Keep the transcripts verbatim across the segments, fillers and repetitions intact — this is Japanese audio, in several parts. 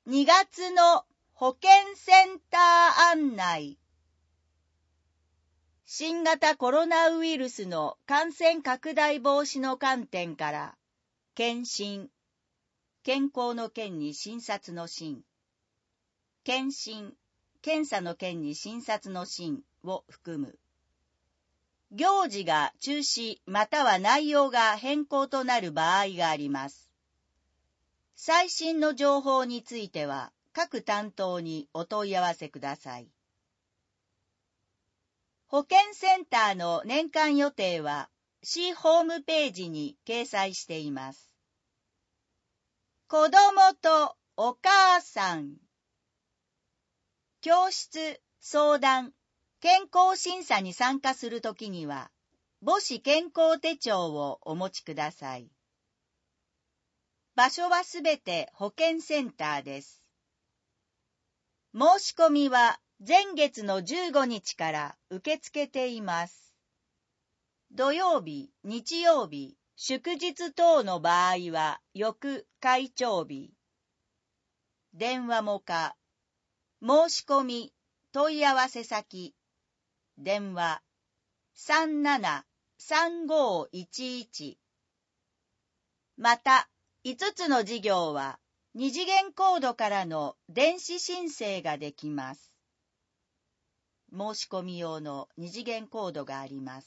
にがつの保健センター案内。新型コロナウイルスの感染拡大防止の観点から、検診、健康の健に診察の診、検診、検査の検に診察の診を含む。行事が中止または内容が変更となる場合があります。最新の情報については各担当にお問い合わせください。保健センターの年間予定は市ホームページに掲載しています。子どもとお母さん。教室、相談、健康審査に参加するときには、母子健康手帳をお持ちください。場所はすべて保健センターです。申し込みは前月のじゅうごにちから受け付けています。土曜日、日曜日、祝日等の場合は翌会長日。電話もか、申し込み、問い合わせ先、電話 さんななさんごいちいち。また、いつつの事業は二次元コードからの電子申請ができます。申し込み用の二次元コードがあります。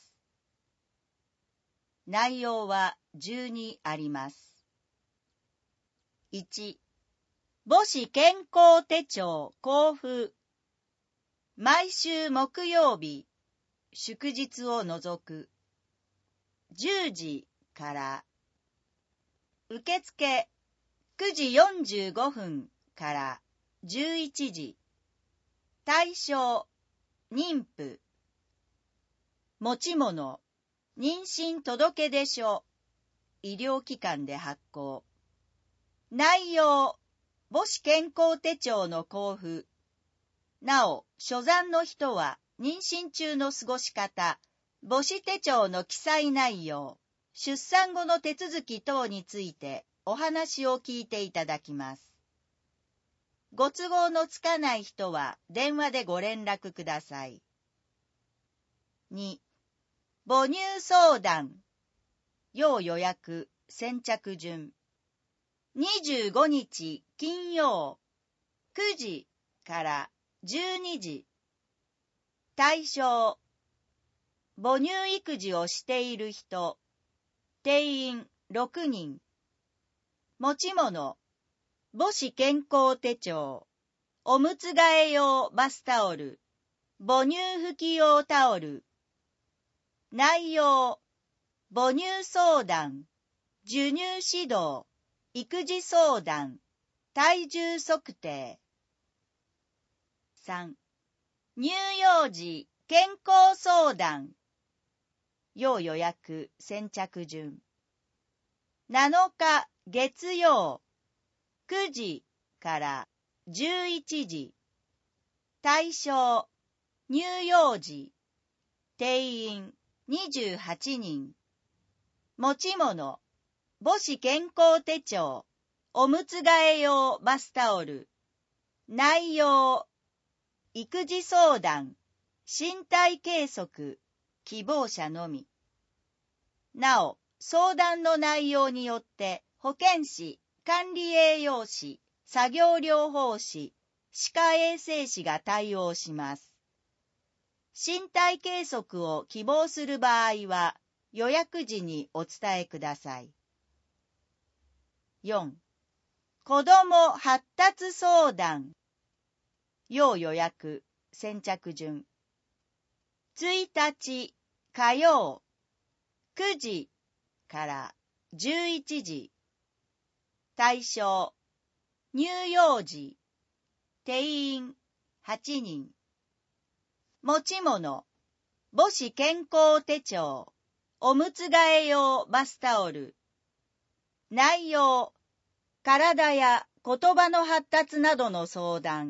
内容はじゅうにあります。いち、母子健康手帳交付。毎週木曜日、祝日を除く。じゅうじから受付くじよんじゅうごふんからじゅういちじ。対象、妊婦。持ち物、妊娠届出書。医療機関で発行。内容、母子健康手帳の交付。なお、初産の人は妊娠中の過ごし方、母子手帳の記載内容、出産後の手続き等についてお話を聞いていただきます。ご都合のつかない人は電話でご連絡ください。に、母乳相談。要予約、先着順。にじゅうごにち金曜、くじからじゅうにじ。対象、母乳育児をしている人、定員ろくにん。持ち物、母子健康手帳、おむつ替え用バスタオル、母乳拭き用タオル。内容、母乳相談、授乳指導、育児相談、体重測定。さん、乳幼児健康相談。要予約先着順。なのか月曜、くじからじゅういちじ。対象、乳幼児。定員にじゅうはちにん。持ち物、母子健康手帳、おむつ替え用バスタオル。内容、育児相談、身体計測、希望者のみ。なお、相談の内容によって保健師、管理栄養士、作業療法士、歯科衛生士が対応します。身体計測を希望する場合は、予約時にお伝えください。よん、子ども発達相談。要予約、先着順。ついたち火曜、くじからじゅういちじ。対象、乳幼児。定員はちにん。持ち物、母子健康手帳、おむつ替え用バスタオル。内容、体や言葉の発達などの相談。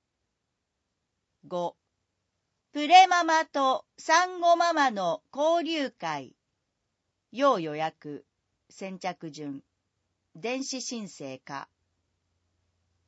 ご、プレママと産後ママの交流会。要予約、先着順。電子申請か。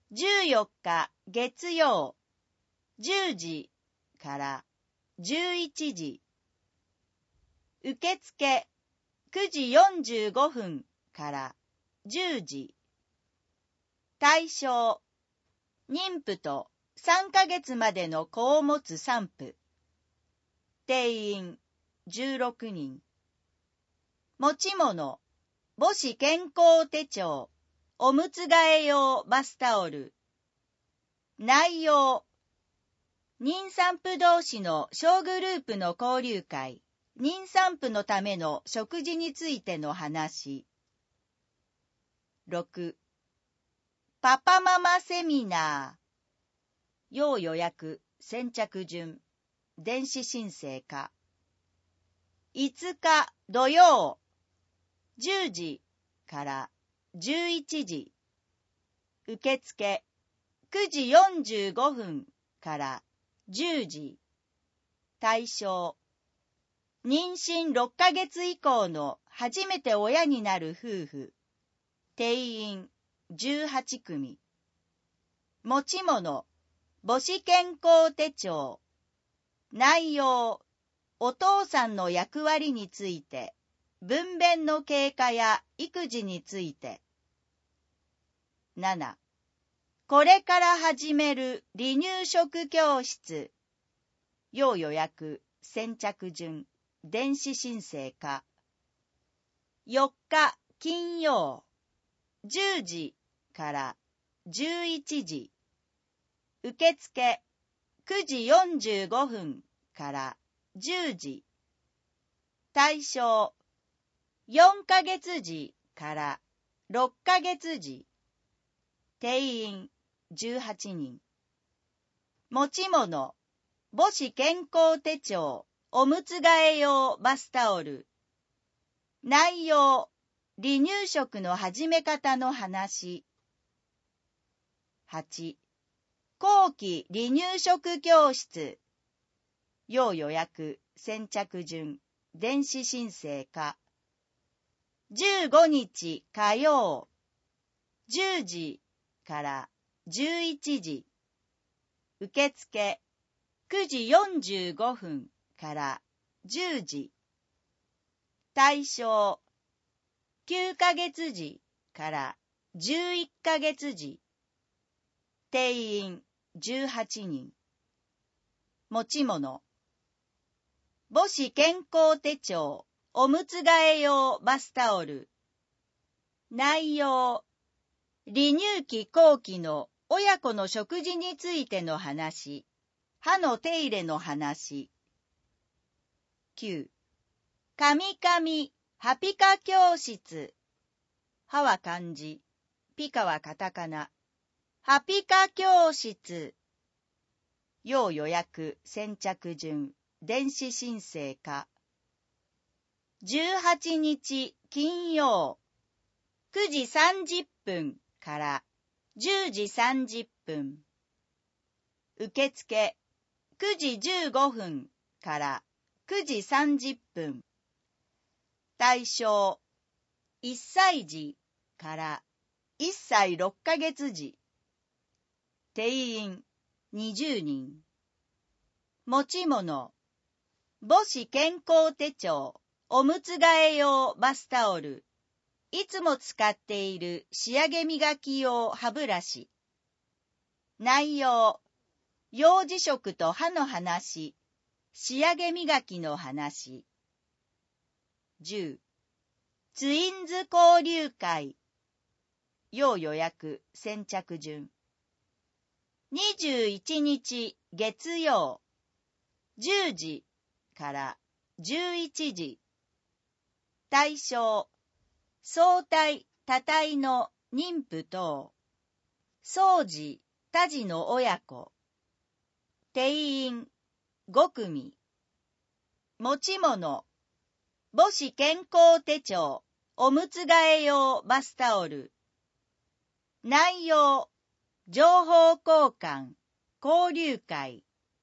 じゅうよっか月曜、じゅうじからじゅういちじ。受付くじよんじゅうごふんからじゅうじ。対象、妊婦とさんかげつまでの子を持つ産婦。定員じゅうろくにん。持ち物、母子健康手帳、おむつ替え用バスタオル。内容、妊産婦同士の小グループの交流会、妊産婦のための食事についての話。ろく、パパママセミナー。要予約、先着順、電子申請か。いつか土曜、じゅうじからじゅういちじ。受付くじよんじゅうごふんからじゅうじ。対象、妊娠ろっかげつ以降の初めて親になる夫婦。定員じゅうはちくみ。持ち物、母子健康手帳。内容、お父さんの役割について、分娩の経過や育児について。なな、これから始める離乳食教室。要予約、先着順、電子申請か。よっか金曜、じゅうじからじゅういちじ。受付くじよんじゅうごふんからじゅうじ。対象、よんかげつじからろっかげつじ。定員じゅうはちにん。持ち物、母子健康手帳、おむつ替え用バスタオル。内容、離乳食の始め方の話。はち、後期離乳食教室。要予約、先着順、電子申請か。じゅうごにち火曜、じゅうじからじゅういちじ。受付くじよんじゅうごふんからじゅうじ。対象、きゅうかげつじからじゅういっかげつじ。定員じゅうはちにん。持ち物、母子健康手帳、おむつ替え用バスタオル。内容、離乳期後期の親子の食事についての話。歯の手入れの話。きゅう、かみかみ歯ピカ教室。歯は漢字、ピカはカタカナ。歯ピカ教室。要予約、先着順、電子申請か。じゅうはちにち金曜、くじさんじゅっぷんからじゅうじさんじゅっぷん。受付くじじゅうごふんからくじさんじゅっぷん。対象、いっさいじからいっさいろっかげつじ。定員にじゅうにん。持ち物、母子健康手帳、おむつ替え用バスタオル。いつも使っている仕上げ磨き用歯ブラシ。内容、幼児食と歯の話、仕上げ磨きの話。じゅう、ツインズ交流会。要予約、先着順。にじゅういちにち月曜、じゅうじからじゅういちじ。対象、相対多胎の妊婦等、双児多児の親子。定員ごくみ。持ち物、母子健康手帳、おむつ替え用バスタオル。内容、情報交換、交流会。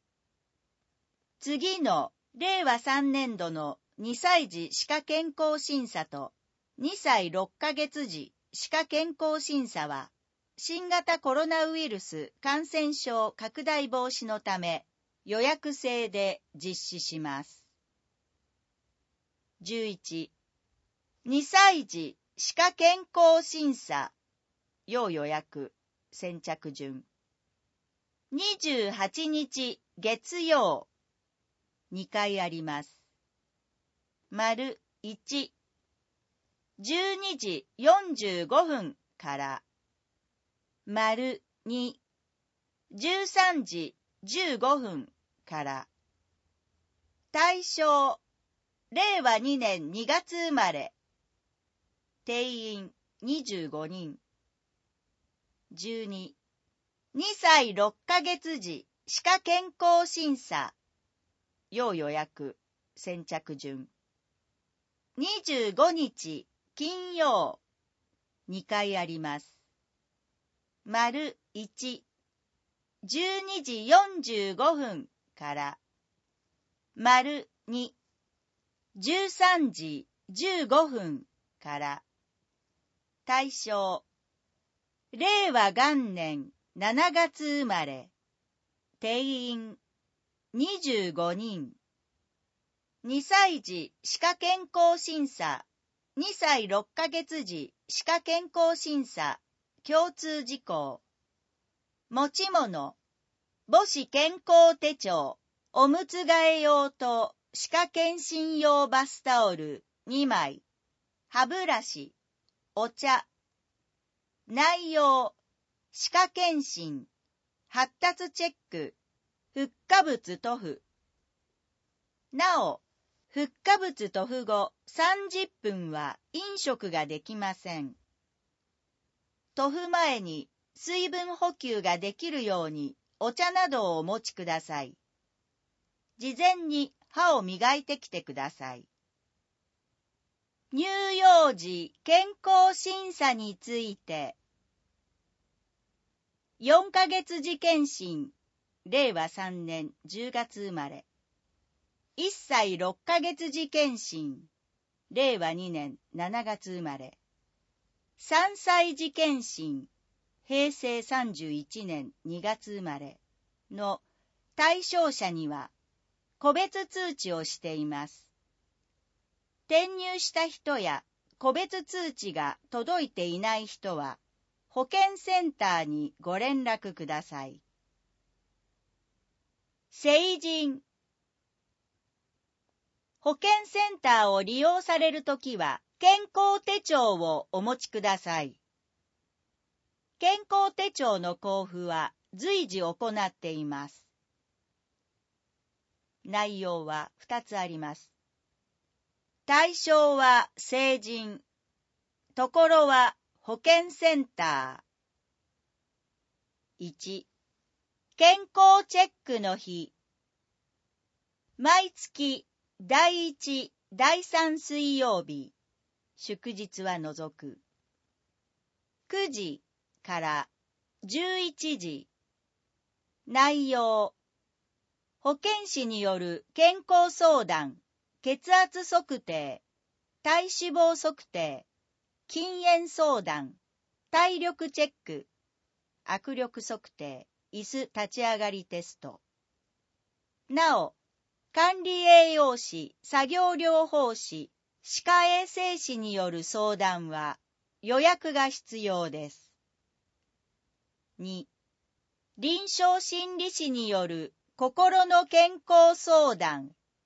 次のれいわさんねんどのにさいじ歯科健康審査とにさいろっかげつじ歯科健康審査は新型コロナウイルス感染症拡大防止のため予約制で実施します。じゅういち、にさい児歯科健康審査要予約先着順。にじゅうはちにち月曜にかいあります。丸いち、じゅうにじよんじゅうごふんから丸に、じゅうさんじじゅうごふんから対象、れいわにねんにがつ生まれ、定員にじゅうごにん。じゅうに、にさいろっかげつ児歯科健康審査要予約先着順。にじゅうごにち金曜にかいあります。丸いち、じゅうにじよんじゅうごふんから丸に、じゅうさんじじゅうごふんから対象、れいわ元年しちがつ生まれ、定員にじゅうごにん。にさい児歯科健康審査、にさいろっかげつ児歯科健康審査共通事項。持ち物、母子健康手帳、おむつ替え用と歯科検診用バスタオルにまい、歯ブラシ、お茶。内容、歯科検診、発達チェック、フッ化物塗布。なお、フッ化物塗布後さんじゅっぷんは飲食ができません。塗布前に水分補給ができるようにお茶などをお持ちください。事前に歯を磨いてきてください。乳幼児健康審査について、よんかげつ児検診、れいわさんねんじゅうがつ生まれ。いっさいろっかげつ児検診、れいわにねんしちがつ生まれ。さんさい児検診、へいせいさんじゅういちねんにがつ生まれの対象者には個別通知をしています。転入した人や個別通知が届いていない人は保健センターにご連絡ください。成人。保健センターを利用されるときは健康手帳をお持ちください。健康手帳の交付は随時行っています。内容はふたつあります。対象は成人、ところは保健センター。いち、健康チェックの日。毎月だいいち、だいさん水曜日、祝日は除く。くじからじゅういちじ。内容、保健師による健康相談、血圧測定、体脂肪測定、筋炎相談、体力チェック、握力測定、椅子立ち上がりテスト。なお、管理栄養士、作業療法士、歯科衛生士による相談は予約が必要です。に、臨床心理士による心の健康相談。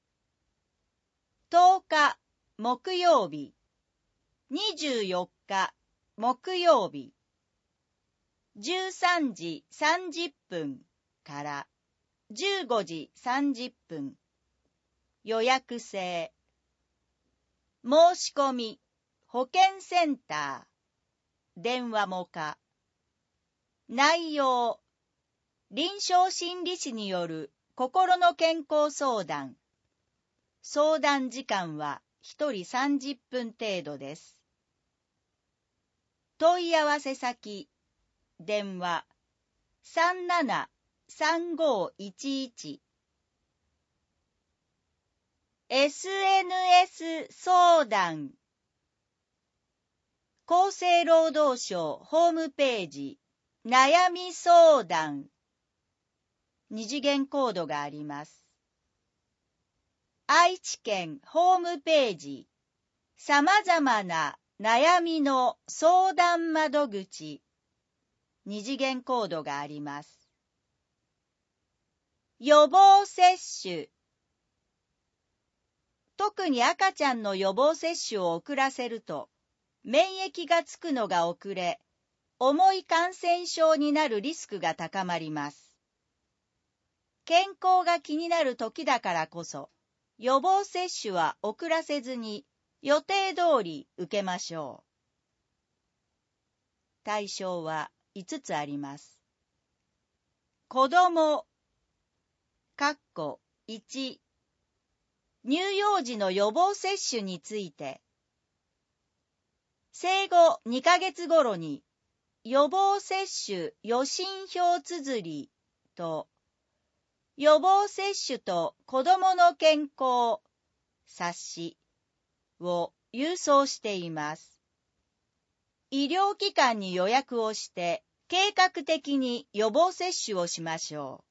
とおか木曜日、にじゅうよっか木曜日、じゅうさんじさんじゅっぷんからじゅうごじさんじゅっぷん。予約制。申し込み、保健センター、電話も可。内容、臨床心理士による心の健康相談。相談時間はひとりさんじゅっぷん程度です。問い合わせ先、電話さんななさんごいちいち。エスエヌエス 相談。厚生労働省ホームページ悩み相談。二次元コードがあります。愛知県ホームページ、さまざまな悩みの相談窓口。二次元コードがあります。予防接種。特に赤ちゃんの予防接種を遅らせると、免疫がつくのが遅れ、重い感染症になるリスクが高まります。健康が気になる時だからこそ、予防接種は遅らせずに予定通り受けましょう。対象はいつつあります。子供、かっこいち、乳幼児の予防接種について、生後にかげつ頃に予防接種予診票綴りと予防接種と子どもの健康冊子を郵送しています。医療機関に予約をして計画的に予防接種をしましょう。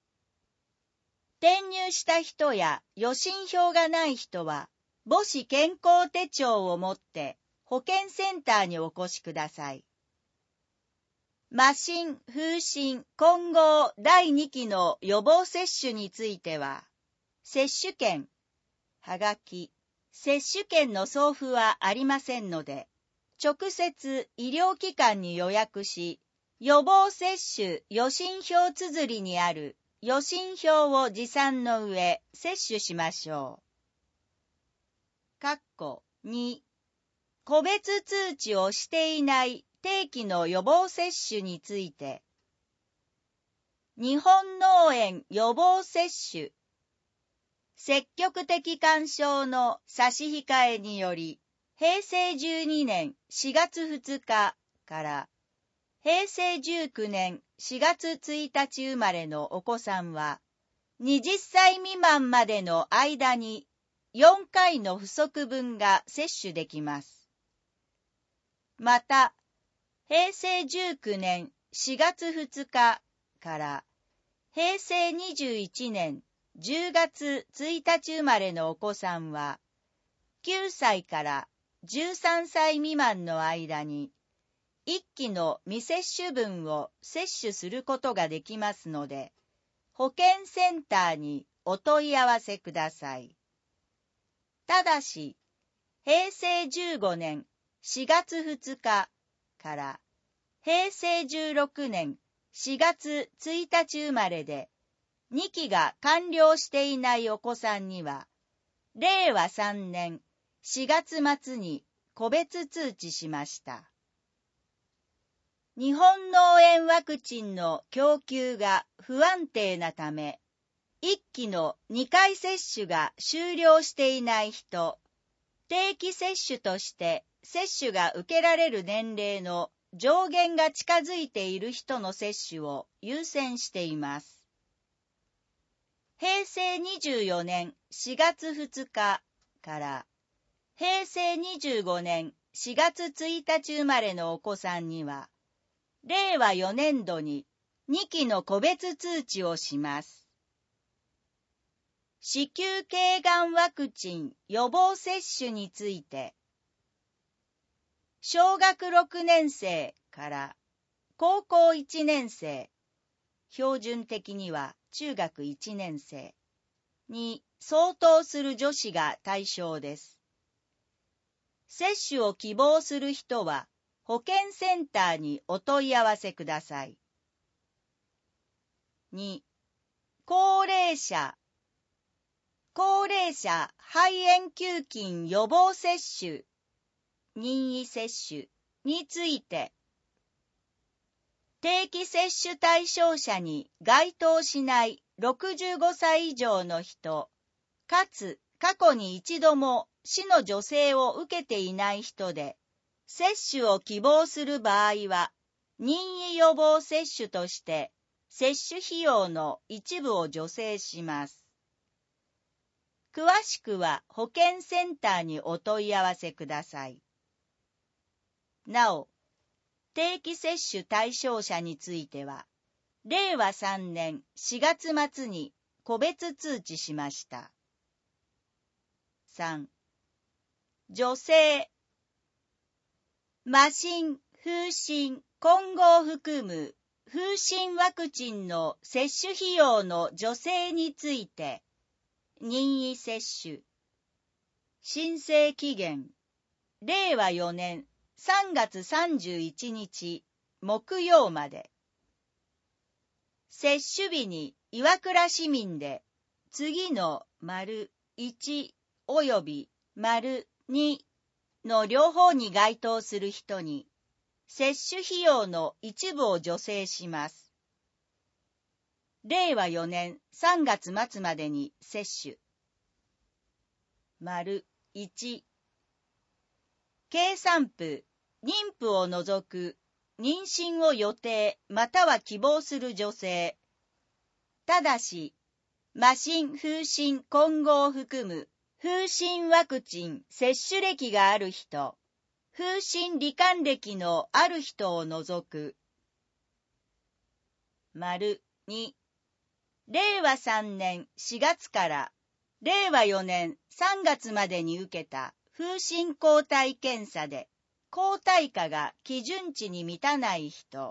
転入した人や予診票がない人は母子健康手帳を持って保健センターにお越しください。麻疹、風疹、混合だいにきの予防接種については、接種券、はがき、接種券の送付はありませんので、直接医療機関に予約し、予防接種予診票綴りにある予診票を持参の上、接種しましょう。かっこに、個別通知をしていない定期の予防接種について、日本脳炎予防接種、積極的勧奨の差し控えにより、へいせいじゅうにねんしがつふつかからへいせいじゅうきゅうねんしがつついたち生まれのお子さんは、はたち未満までの間によんかいの不足分が接種できます。また、へいせいじゅうきゅうねんしがつふつかからへいせいにじゅういちねんじゅうがつついたち生まれのお子さんは、きゅうさいからじゅうさんさい未満の間にいっきの未接種分を接種することができますので、保健センターにお問い合わせください。ただし、へいせいじゅうごねんしがつふつかからへいせいじゅうろくねんしがつついたち生まれでにきが完了していないお子さんには、れいわさんねんしがつまつに個別通知しました。日本脳炎ワクチンの供給が不安定なため、いっきのにかい接種が終了していない人、定期接種として接種が受けられる年齢の上限が近づいている人の接種を優先しています。へいせいにじゅうよねんしがつふつかからへいせいにじゅうごねんしがつついたち生まれのお子さんには、れいわよねんどににきの個別通知をします。子宮頸がんワクチン予防接種について、小学ろくねんせいから高校いちねんせい、標準的には中学いちねんせいに相当する女子が対象です。接種を希望する人は保健センターにお問い合わせください。に、高齢者、高齢者肺炎球菌予防接種、任意接種について、定期接種対象者に該当しないろくじゅうごさい以上の人、かつ過去に一度も死の助成を受けていない人で、接種を希望する場合は、任意予防接種として接種費用の一部を助成します。詳しくは保健センターにお問い合わせください。なお、 定期接種対象者については、れいわさんねんしがつまつに個別通知しました。さん. 女性、麻疹、風疹、混合を含む風疹ワクチンの接種費用の助成について、任意接種。申請期限、れいわよねんさんがつさんじゅういちにち木曜まで。接種日に岩倉市民で次の丸いちおよび丸にの両方に該当する人に接種費用の一部を助成します。れいわよねんさんがつまつまでに接種。丸いち、経産婦、妊婦を除く妊娠を予定または希望する女性。ただし、麻疹、風疹、混合を含む風疹ワクチン接種歴がある人、風疹罹患歴のある人を除く。丸に、れいわさんねんしがつかられいわよねんさんがつまでに受けた風疹抗体検査で抗体価が基準値に満たない人。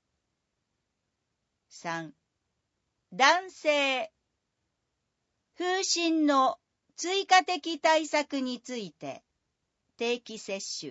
さん. 男性、風疹の追加的対策について定期接種。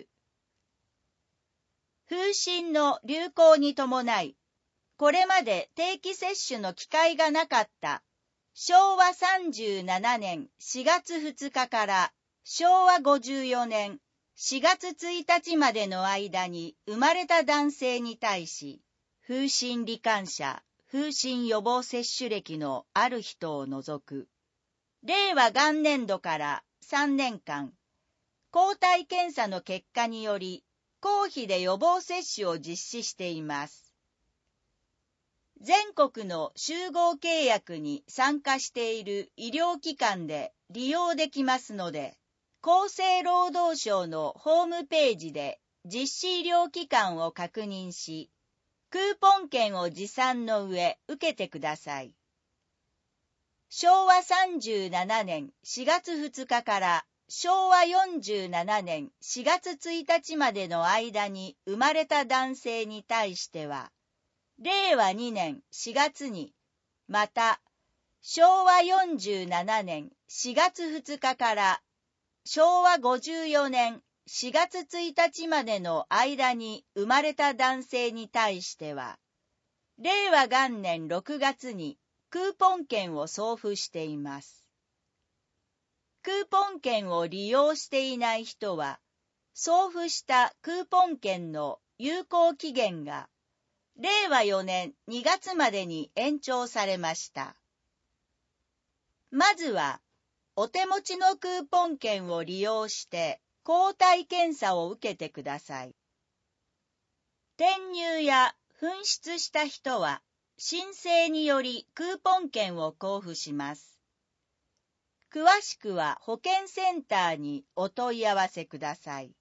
風疹の流行に伴い、これまで定期接種の機会がなかったしょうわさんじゅうななねんしがつふつかからしょうわごじゅうよねんしがつついたちまでの間に生まれた男性に対し、風疹罹患者、風疹予防接種歴のある人を除く。れいわ元年度からさんねんかん、抗体検査の結果により、公費で予防接種を実施しています。全国の集合契約に参加している医療機関で利用できますので、厚生労働省のホームページで実施医療機関を確認し、クーポン券を持参の上受けてください。しょうわさんじゅうななねんしがつふつかからしょうわよんじゅうななねんしがつついたちまでの間に生まれた男性に対しては、れいわにねんしがつに、また、しょうわよんじゅうななねんしがつふつかからしょうわごじゅうよねんしがつついたちまでの間に生まれた男性に対しては、れいわ元年ろくがつにクーポン券を送付しています。クーポン券を利用していない人は、送付したクーポン券の有効期限がれいわよねんにがつまでに延長されました。まずは、お手持ちのクーポン券を利用して抗体検査を受けてください。転入や紛失した人は、申請によりクーポン券を交付します。詳しくは保健センターにお問い合わせください。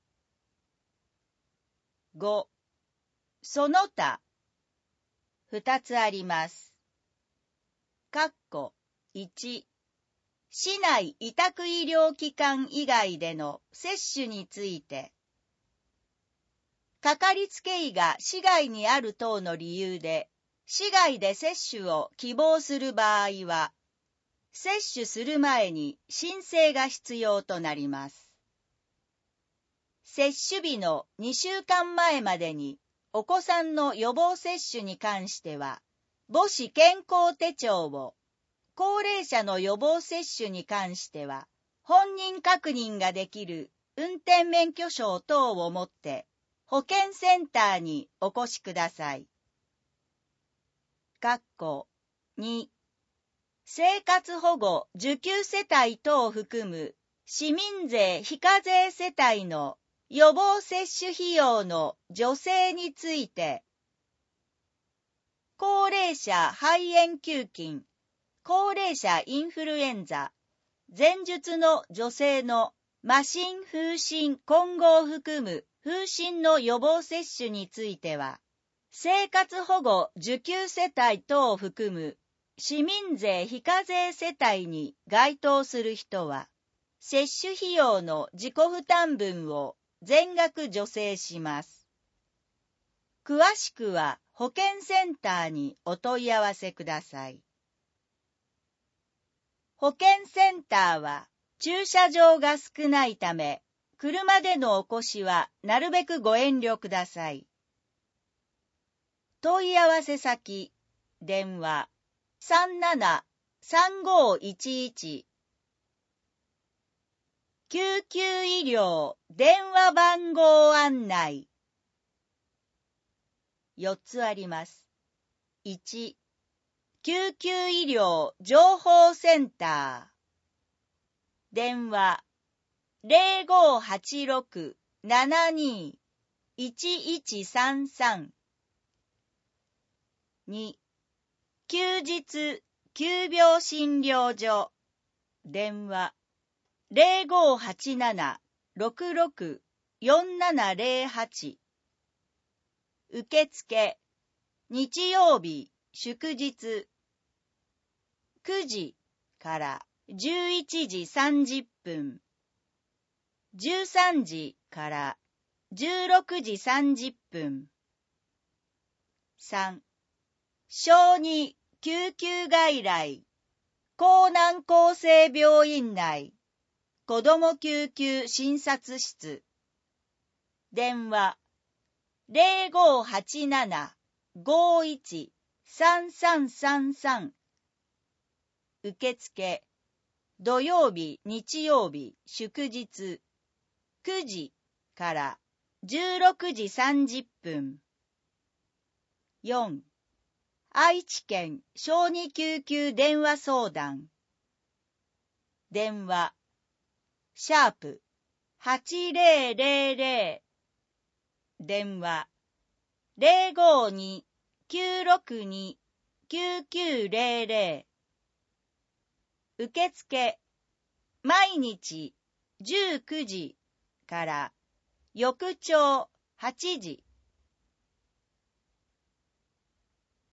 ご. その他、ふたつあります。括弧いち、市内委託医療機関以外での接種について、かかりつけ医が市外にある等の理由で、市外で接種を希望する場合は、接種する前に申請が必要となります。接種日のにしゅうかんまえまでに、お子さんの予防接種に関しては、母子健康手帳を、高齢者の予防接種に関しては、本人確認ができる運転免許証等を持って、保健センターにお越しください。括弧に、生活保護受給世帯等を含む市民税非課税世帯の予防接種費用の助成について、高齢者肺炎球菌、高齢者インフルエンザ、前述の助成の麻疹風疹混合を含む風疹の予防接種については、生活保護受給世帯等を含む市民税非課税世帯に該当する人は、接種費用の自己負担分を全額助成します。詳しくは保健センターにお問い合わせください。保健センターは駐車場が少ないため、車でのお越しはなるべくご遠慮ください。問い合わせ先、電話 さんなな さんごいちいち 救急医療電話番号案内よっつあります。いち、救急医療情報センター電話 ゼロごはちろく ななに いちいちさんさん に、休日急病診療所電話 ゼロごはちなな ろくろく よんななゼロはち 受付日曜日祝日くじからじゅういちじさんじゅっぷん、じゅうさんじからじゅうろくじさんじゅっぷん。さん、小児救急外来江南厚生病院内子ども救急診察室電話 ゼロごはちなな ごいち さんさんさんさん 受付土曜日日曜日祝日くじからじゅうろくじさんじゅっぷん。よん、愛知県小児救急電話相談電話シャープはちぜろぜろぜろ電話 ゼロごに きゅうろくに きゅうきゅうゼロゼロ 受付毎日じゅうくじから翌朝はちじ